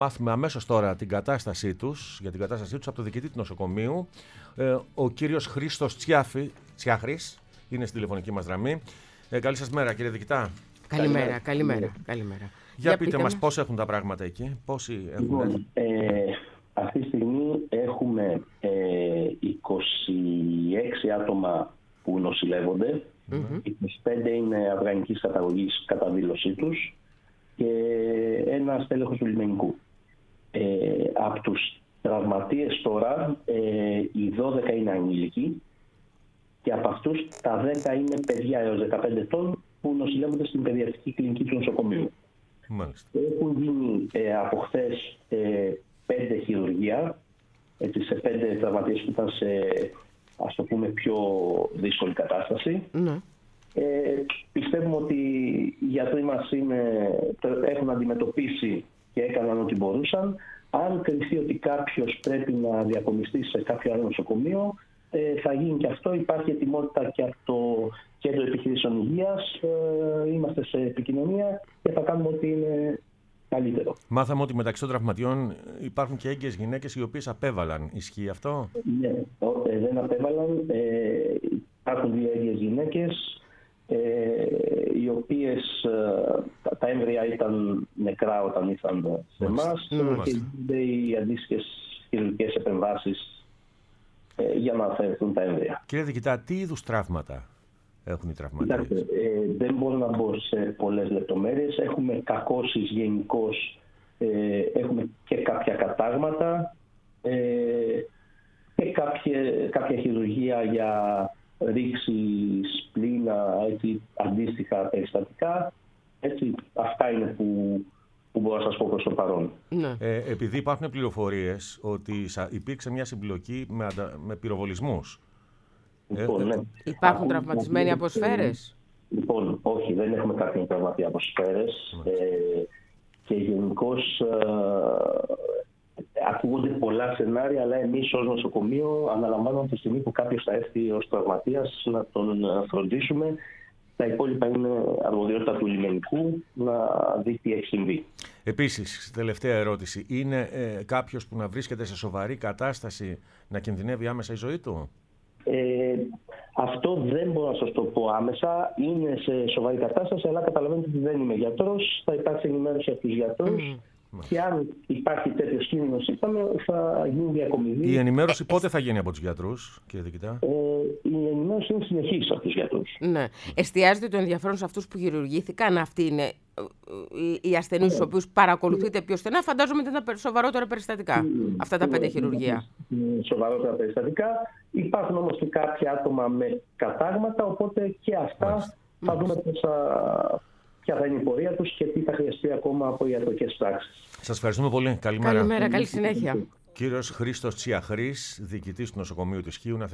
Μάθουμε αμέσως τώρα την κατάστασή τους, για την κατάστασή τους από το διοικητή του νοσοκομείου. Ο κύριος Χρήστος Τσιάχρης είναι στην τηλεφωνική μας γραμμή. Καλή σας μέρα, κύριε διοικητά. Καλημέρα. Για πείτε μας πώς έχουν τα πράγματα εκεί, πόσοι έχουν. Λοιπόν, αυτή τη στιγμή έχουμε 26 άτομα που νοσηλεύονται. 25 είναι αφγανικής καταγωγής κατά δήλωσή τους και ένα στέλεχος του λιμενικού. Από τους τραυματίες τώρα, οι 12 είναι ανήλικοι και από αυτούς τα 10 είναι παιδιά έως 15 ετών που νοσηλεύονται στην παιδιατρική κλινική του νοσοκομείου. Μάλιστα. Έχουν γίνει από χθες 5 χειρουργία, έτσι, σε 5 τραυματίες που ήταν σε, ας το πούμε, πιο δύσκολη κατάσταση. Πιστεύουμε ότι οι γιατροί μας έχουν αντιμετωπίσει και έκαναν ό,τι μπορούσαν. Αν κριθεί ότι κάποιος πρέπει να διακομιστεί σε κάποιο άλλο νοσοκομείο, θα γίνει και αυτό. Υπάρχει ετοιμότητα και από το Κέντρο Επιχειρήσεων Υγείας. Είμαστε σε επικοινωνία και θα κάνουμε ό,τι είναι καλύτερο. Μάθαμε ότι μεταξύ των τραυματιών υπάρχουν και έγκυες γυναίκες οι οποίες απέβαλαν. Ισχύει αυτό? Ναι, δεν απέβαλαν. Υπάρχουν 2 έγκυες γυναίκες οι οποίες τα έμβρια ήταν νεκρά όταν ήρθαν σε εμάς και γίνονται οι αντίστοιχες χειρουργικές επεμβάσεις για να αφαιρεθούν τα έμβρια. Κύριε διοικητά, τι είδους τραύματα έχουν οι τραυματίες? Δεν μπορώ να μπω σε πολλές λεπτομέρειες. Έχουμε κακώσεις γενικώς, έχουμε και κάποια κατάγματα και κάποια χειρουργία για ρήξη σπλήνα, έτσι, αντίστοιχα περιστατικά. Έτσι, αυτά είναι που μπορώ να σας πω προς το παρόν. Επειδή υπάρχουν πληροφορίες ότι υπήρξε μια συμπλοκή με πυροβολισμούς. Υπάρχουν τραυματισμένοι από σφαίρες? Λοιπόν, όχι, δεν έχουμε κάποιον τραυματία από σφαίρες. Και γενικώς ακούγονται πολλά σενάρια, αλλά εμείς ως νοσοκομείο αναλαμβάνουμε τη στιγμή που κάποιος θα έρθει ως τραυματίας να τον φροντίσουμε. Τα υπόλοιπα είναι αρμοδιότητα του λιμενικού να δει τι έχει συμβεί. Επίσης, τελευταία ερώτηση. Είναι κάποιος που να βρίσκεται σε σοβαρή κατάσταση να κινδυνεύει άμεσα η ζωή του? Αυτό δεν μπορώ να σας το πω άμεσα. Είναι σε σοβαρή κατάσταση, αλλά καταλαβαίνετε ότι δεν είμαι γιατρός. Θα υπάρξει ενημέρωση από τους γιατρούς. Και αν υπάρχει τέτοιος κίνδυνος, θα γίνει διακομιδή. Η ενημέρωση πότε θα γίνει από τους γιατρούς, κύριε διοικητά? Η ενημέρωση είναι συνεχής από τους γιατρούς. Ναι. Εστιάζεται το ενδιαφέρον σε αυτούς που χειρουργήθηκαν. Αυτοί είναι οι ασθενείς τους οποίους παρακολουθείτε πιο στενά. Φαντάζομαι ότι είναι σοβαρότερα περιστατικά αυτά τα 5 χειρουργία. Σοβαρότερα περιστατικά. Υπάρχουν όμως και κάποια άτομα με κατάγματα, οπότε και αυτά θα δούμε ποια θα είναι η πορεία τους και τι θα χρειαστεί ακόμα από ιατρικές πράξεις. Σας ευχαριστούμε πολύ. Καλημέρα. Καλή συνέχεια. Κύριος Χρήστος Τσιάχρης, διοικητής του νοσοκομείου του Χίου.